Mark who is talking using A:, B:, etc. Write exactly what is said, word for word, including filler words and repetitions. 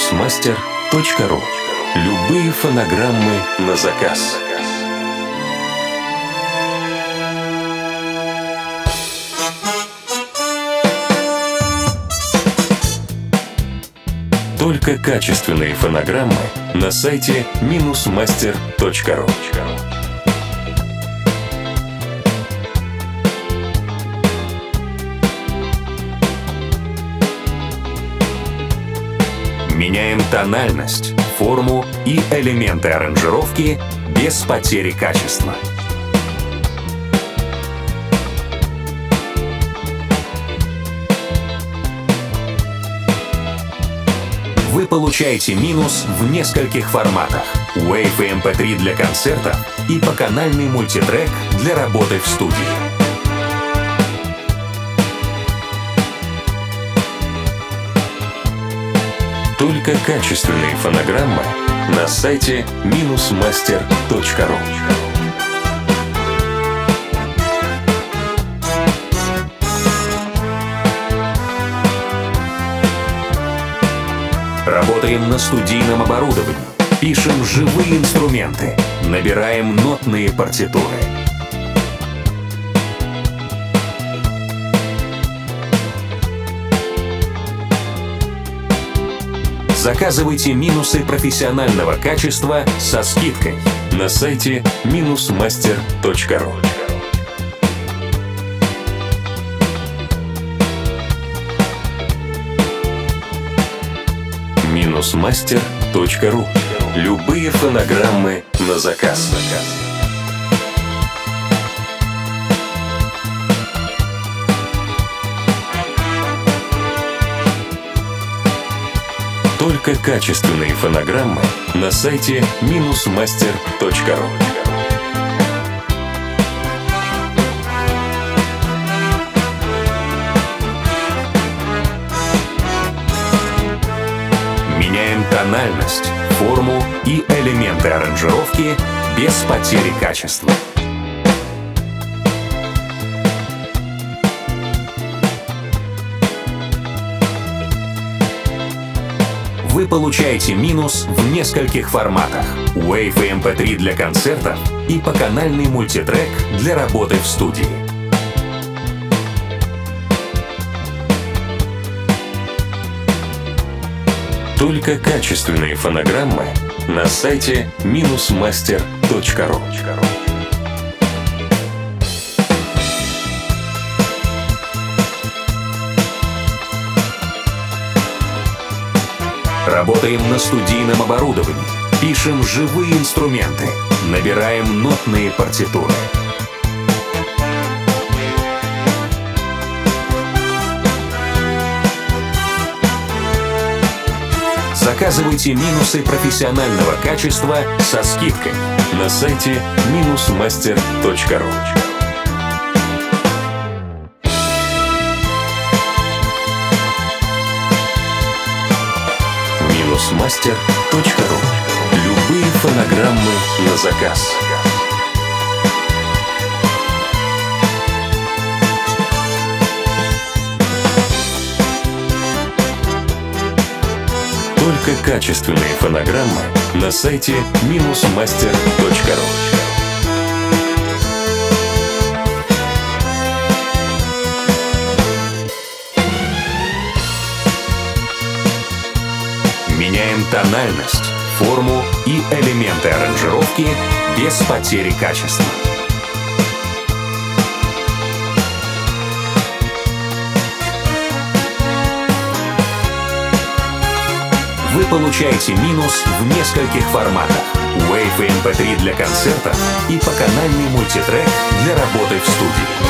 A: мастер точка ру. Любые фонограммы на заказ. Только качественные фонограммы на сайте минус мастер точка ру. Меняем тональность, форму и элементы аранжировки без потери качества. Вы получаете минус в нескольких форматах: Wave и эм пэ три для концерта и поканальный мультитрек для работы в студии. Только качественные фонограммы на сайте минус мастер точка ру. Работаем на студийном оборудовании, пишем живые инструменты, набираем нотные партитуры. Заказывайте минусы профессионального качества со скидкой на сайте минус мастер точка ру. минус мастер точка ру. Любые фонограммы на заказ. Только качественные фонограммы на сайте минус мастер точка ру. Меняем тональность, форму и элементы аранжировки без потери качества. Вы получаете минус в нескольких форматах: Wave и эм пэ три для концертов и поканальный мультитрек для работы в студии. Только качественные фонограммы на сайте минус мастер точка ру. Работаем на студийном оборудовании, пишем живые инструменты, набираем нотные партитуры. Заказывайте минусы профессионального качества со скидкой на сайте минус мастер точка ру. минус мастер точка ру. Любые фонограммы на заказ. Только качественные фонограммы на сайте минус мастер точка ру. Меняем тональность, форму и элементы аранжировки без потери качества. Вы получаете минус в нескольких форматах: Wave и эм пэ три для концерта и поканальный мультитрек для работы в студии.